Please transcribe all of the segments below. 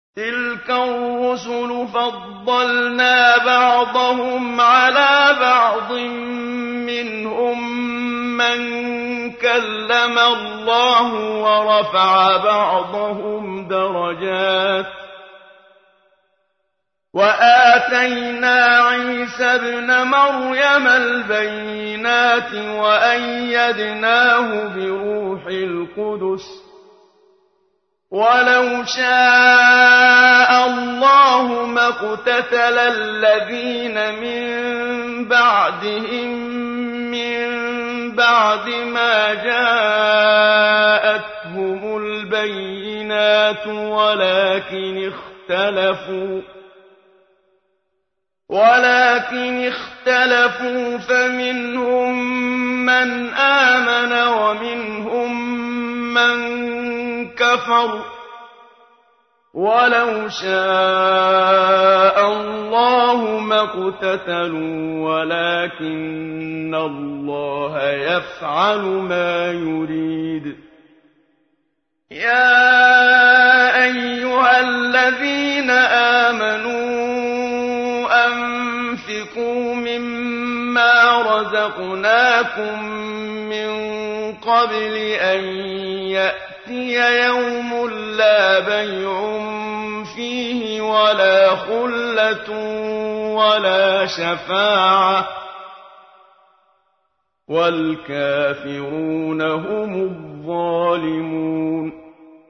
تِلْكَ الرُّسُلُ فَضَّلْنَا بَعْضَهُمْ عَلَىٰ بَعْضٍ ۖ مِّنْهُم مَّن كَلَّمَ اللَّهُ وَرَفَعَ بَعْضَهُمْ دَرَجَاتٍ ۚ وَآتَيْنَا عِيسَى ابْنَ مَرْيَمَ الْبَيِّنَاتِ وَأَيَّدْنَاهُ بِرُوحِ الْقُدُسِ ۗ وَلَوْ شَاءَ اللَّهُ مَا اقْتَتَلَ الَّذِينَ مِن بَعْدِهِم مِّن بَعْدِ مَا جَاءَتْهُمُ الْبَيِّنَاتُ ولكن اختلفوا فمنهم من آمن ومنهم من كفر، ولو شاء الله ما اقتتلوا ولكن الله يفعل ما يريد. يا أيها الذين آمنوا أنفقوا مما رزقناكم من قبل أن يأتي يوم لا بيع فيه ولا خلة ولا شفاعة والكافرون هم الظالمون.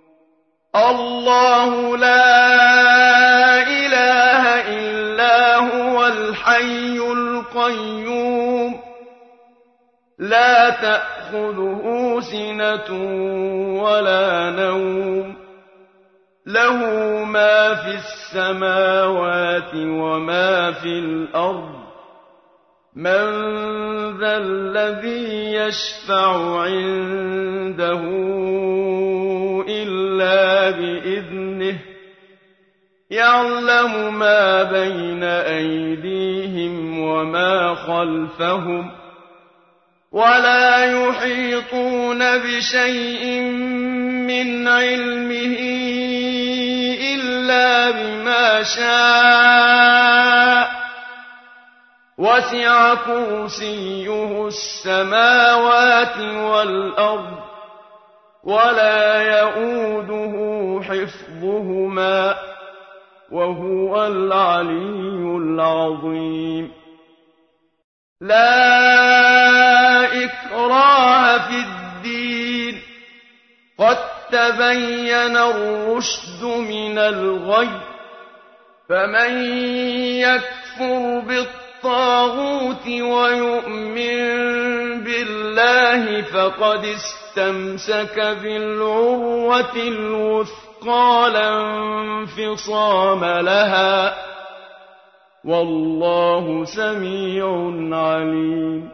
الله لا إله إلا هو الحي القيوم، لا تأخذه سنة ولا نوم، له ما في السماوات وما في الأرض. من ذا الذي يشفع عنده إلا بإذنه، يعلم ما بين أيديهم وما خلفهم، ولا يحيطون بشيء من علمه إلا بما شاء، وسع كرسيه السماوات والأرض، ولا يئوده حفظهما، وهو العلي العظيم. لا إكراه في الدين، قد تبين الرشد من الغي، فمن يكفر بالطاغوت ويؤمن بالله فقد استمسك بالعروة الوثقى لا انفصام لها، والله سميع عليم.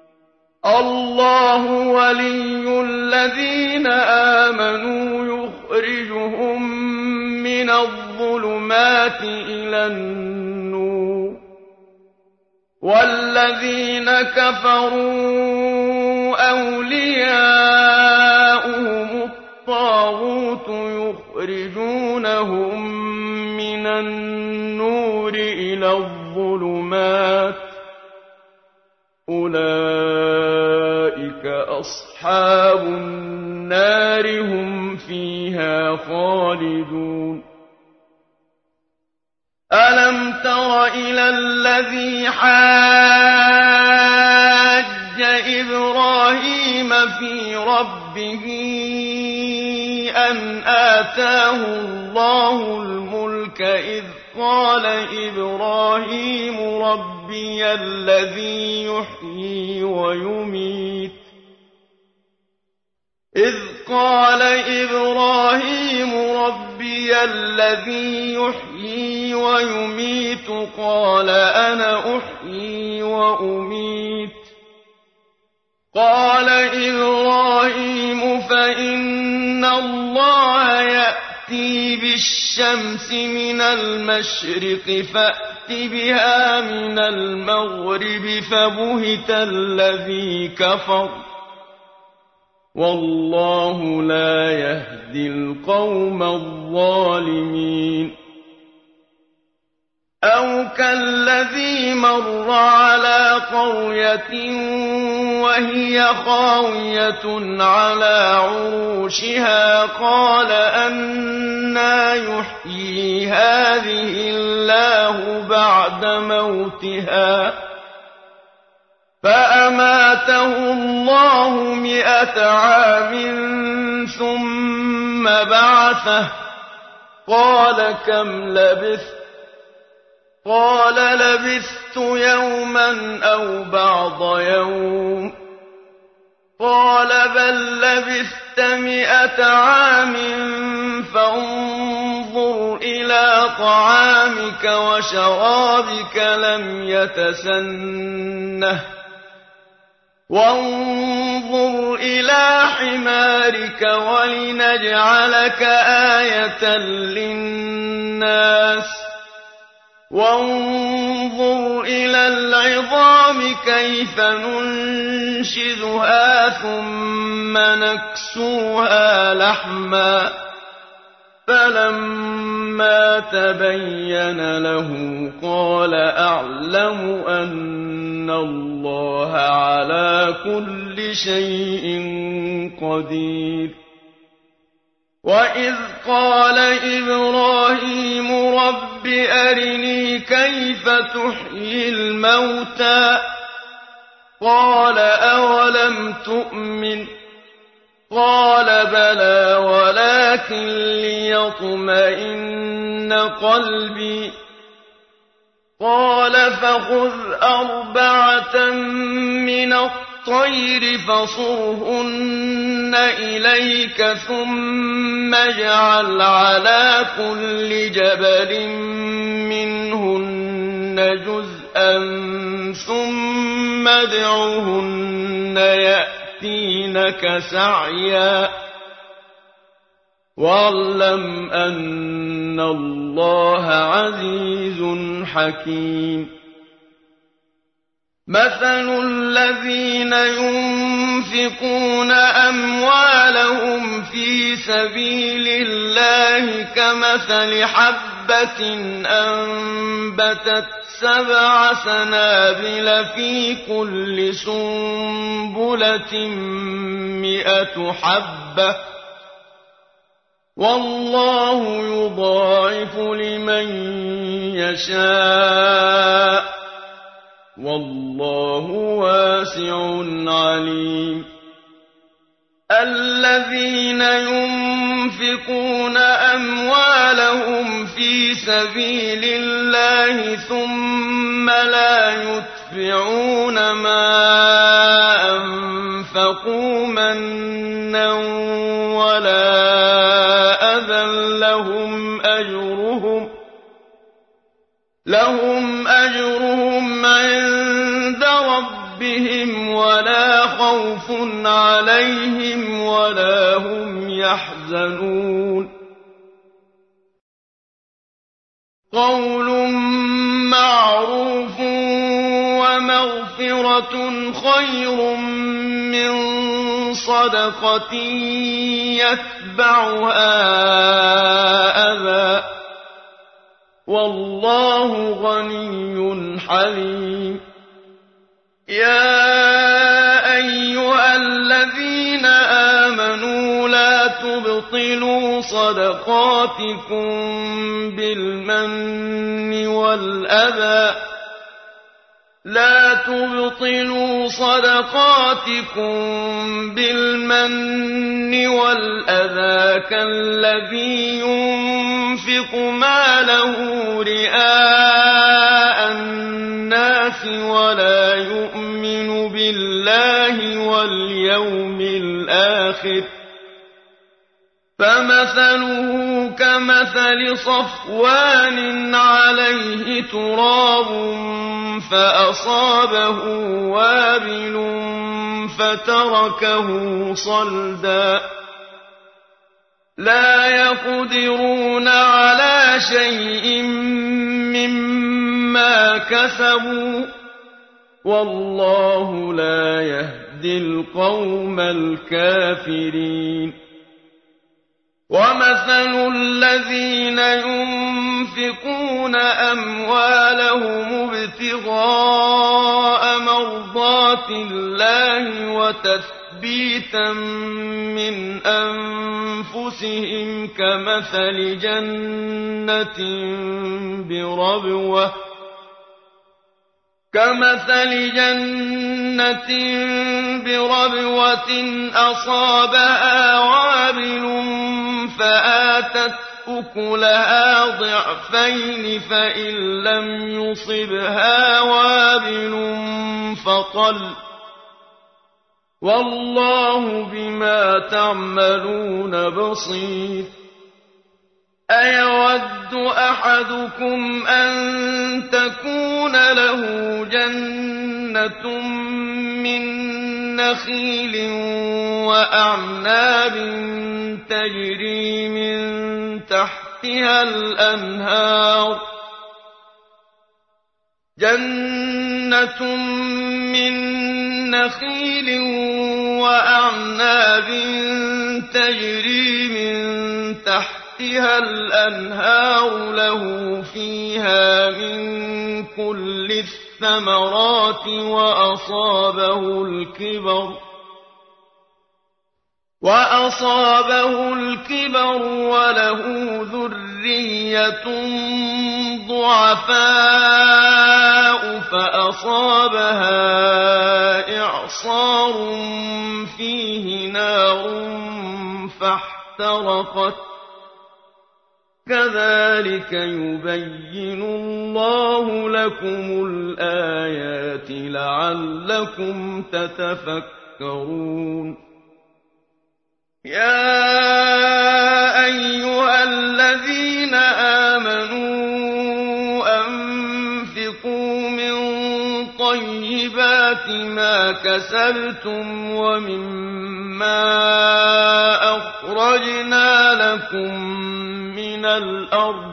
الله ولي الذين آمنوا يخرجهم من الظلمات إلى النور، والذين كفروا أولياؤهم الطاغوت يخرجونهم من النور إلى الظلمات، أولئك أصحاب النار هم فيها خالدون. ألم تر إلى الذي حاج إبراهيم في ربه أن آتاه الله الملك إذ قال إبراهيم ربي الذي يحيي ويميت قال أنا أحيي وأميت. قال إبراهيم فإن الله يأتي بالشمس من المشرق فأت بها من المغرب فبهت الذي كفر والله لا يهدي القوم الظالمين. أو كالذي مر على قرية وهي خاوية على عروشها قال أنى يحيي هذه الله بعد موتها فأماته الله 100 عام ثم بعثه قال كم لبثت قال لبثت يوما أو بعض يوم قال بل لبثت 100 عام فانظر إلى طعامك وشرابك لم يتسنه وانظر إلى حمارك ولنجعلك آية للناس وانظر إلى العظام كيف ننشزها ثم نكسوها لحما فلما تبين له قال أعلم أن الله على كل شيء قدير. وإذ قال إبراهيم رب أرني كيف تحيي الموتى قال أولم تؤمن قال بلى ولكن ليطمئن قلبي قال فخذ 4 من الطير فصرهن إليك ثم اجعل على كل جبل منهن جزءا ثم ادعهن يأتينك سعيا واعلم أن الله عزيز حكيم. مثل الذين ينفقون أموالهم في سبيل الله كمثل حبة أنبتت 7 سنابل في كل سنبلة 100 حبة والله يضاعف لمن يشاء والله واسع عليم. الذين ينفقون أموالهم في سبيل الله ثم لا يتبعون ما أنفقوا منا ولا أذى لهم أجرهم عند ربهم ولا خوف عليهم ولا هم يحزنون. قول معروف ومغفرة خير من صدقة يتبعها أذى والله غني حليم. يا أيها الذين آمنوا لا تبطلوا صدقاتكم بالمن والأذى كالذي ينفق ماله رئاء الناس ولا يؤمن بالله واليوم الآخر فمثله كمثل صفوان عليه تراب فأصابه وابل فتركه صلدا لا يقدرون على شيء مما كسبوا والله لا يهدي يهدي القوم الكافرين ومثل الذين ينفقون أموالهم ابتغاء مرضات الله وتثبيتا من أنفسهم كمثل جنة بربوة أصابها وابل فآتت أكلها ضعفين فإن لم يصبها وابل فطل والله بما تعملون بصير أيود أحدكم أن تكون له جنة من نخيل وأعناب تجري من تحتها الأنهار له فيها من كل الثمرات وأصابه الكبر وله ذرية ضعفاء فأصابها إعصار فيه نار فاحترقت كذلك يبين الله لكم الآيات لعلكم تتفكرون يا أيها الذين آمنوا أنفقوا من طيبات ما كسبتم ومما أخرجنا لكم من الأرض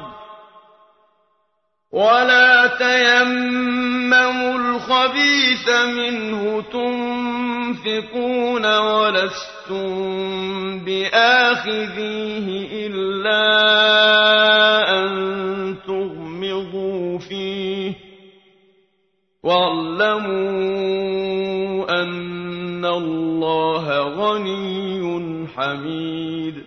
ولا تيمموا الخبيث منه تنفقون ولستم بآخذيه إلا أن تغمضوا فيه واعلموا أن الله غني حميد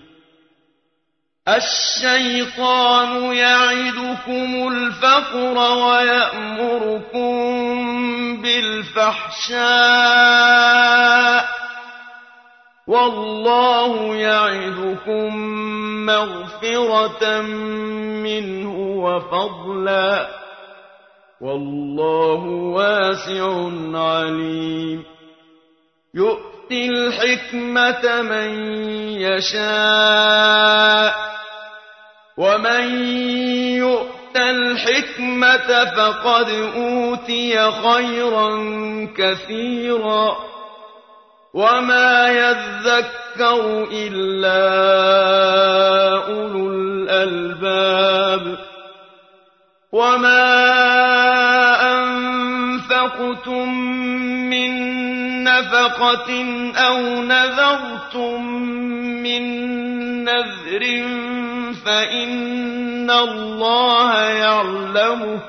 الشيطان يعدكم الفقر ويأمركم بالفحشاء والله يعدكم مغفرة منه وفضلا والله واسع عليم يؤتي الحكمة من يشاء ومن يؤت الحكمة فقد أوتي خيرا كثيرا وما يذكر إلا أولو الألباب وما أنفقتم من نفقة أو نذرتم من نذر فإن الله يعلمه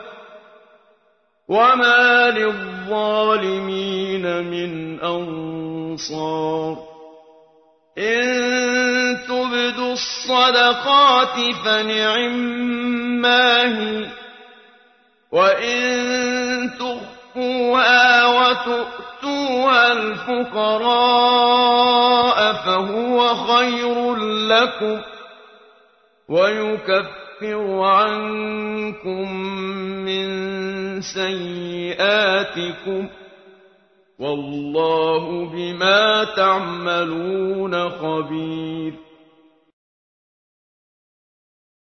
وما للظالمين من أنصار إن تبدوا الصدقات فنعما هي وإن تخفوها وتؤتوها الفقراء فهو خير لكم ويكفر عنكم من سيئاتكم والله بما تعملون خبير